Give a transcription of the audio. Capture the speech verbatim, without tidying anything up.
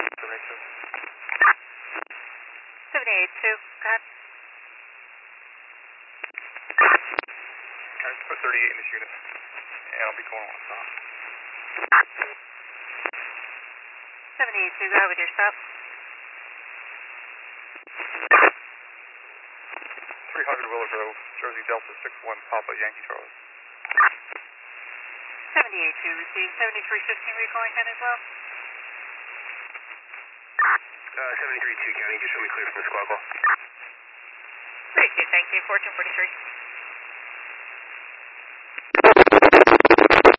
seventy-eight two, go ahead. I just put thirty-eight in this unit, and I'll be calling one stop. seventy-eight two, go ahead with your stop. three hundred Willow Grove, Jersey Delta six one Papa Yankee Charlie. seventy-eight two, received. seventy-three fifteen, were you calling Ken as well? Uh, seventy-three two County, just show me clear from the squawk call. thirty-two, thank you. fourteen forty-three.